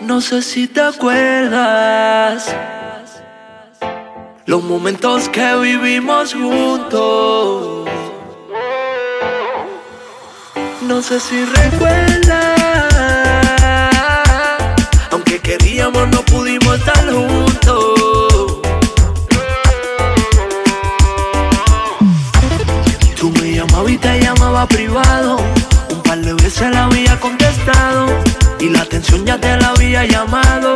No sé si te acuerdas los momentos que vivimos juntos. No sé si recuerdas, aunque queríamos no pudimos estar juntos. Tú me llamabas y te llamaba privado, un par de veces la había contestado y la atención ya te la había llamado.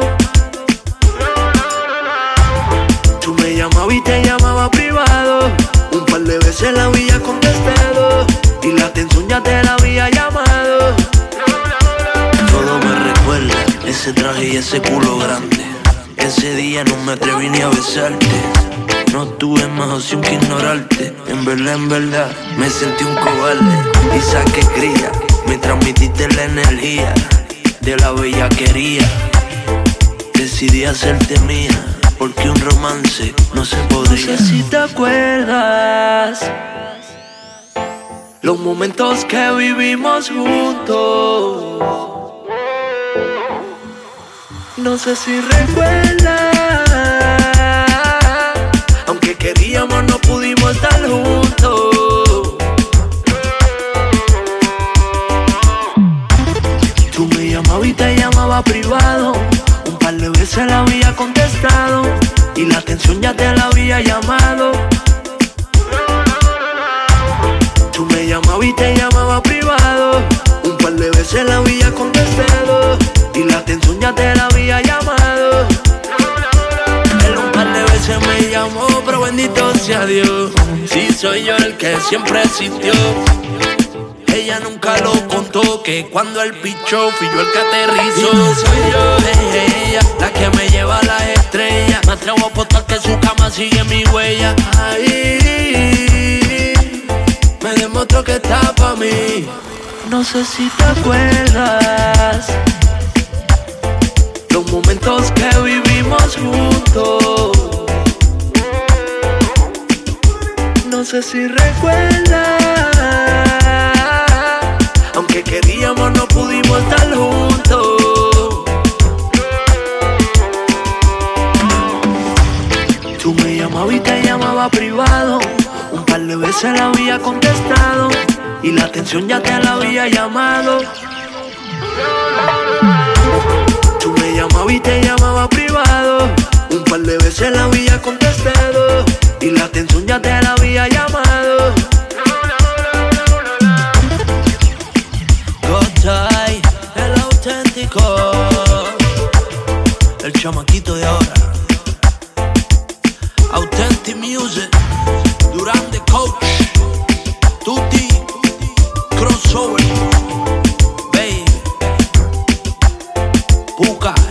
Tú me llamabas y te llamaba privado, un par de veces la había contestado y la atención ya te la había llamado. Todo me recuerda ese traje y ese culo grande. Ese día no me atreví ni a besarte. No tuve más opción que ignorarte. En verdad, me sentí un cobarde. Y saqué cría, me transmitiste la energía de la bellaquería. Decidí hacerte mía, porque un romance no se podría. No sé si te acuerdas los momentos que vivimos juntos. No sé si recuerdas, aunque queríamos no pudimos estar juntos. Tú me llamabas y te llamaba privado, un par de veces la había contestado y la atención ya te la había llamado. Tú me llamabas y te llamaba privado, un par de veces la había contestado y la atención ya te la había llamado. Él un par de veces me llamó, pero bendito sea Dios, si soy yo el que siempre existió. Ella nunca lo contó, que cuando él pichó fui yo el que aterrizó. Y no soy yo, es ella la que me lleva a las estrellas. Me atrevo a apostar que su cama sigue mi huella. Ahí me demostró que está pa' mí. No sé si te acuerdas los momentos que vivimos juntos. No sé si recuerdas, aunque queríamos no pudimos estar juntos. Tú me llamabas y te llamaba privado, un par de veces la había contestado y la atención ya te la había llamado. Tú me llamabas y te llamaba privado, un par de veces la había contestado y la atención ya te la había llamado. Gotay, el auténtico, el chamaquito de ahora. Authentic Music, Durán the Coach, Tutti, Crossover, Baby, Puka.